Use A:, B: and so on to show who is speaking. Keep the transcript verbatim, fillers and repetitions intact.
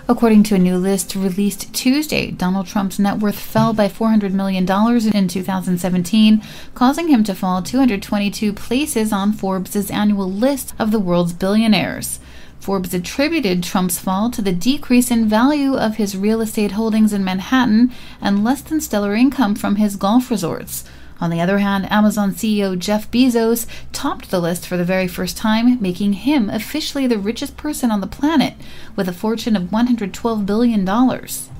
A: According to a new list released Tuesday, Donald Trump's net worth fell by four hundred million dollars in two thousand seventeen, causing him to fall two hundred twenty-two places on Forbes' annual list of the world's billionaires. Forbes attributed Trump's fall to the decrease in value of his real estate holdings in Manhattan and less than stellar income from his golf resorts. On the other hand, Amazon C E O Jeff Bezos topped the list for the very first time, making him officially the richest person on the planet, with a fortune of one hundred twelve billion dollars.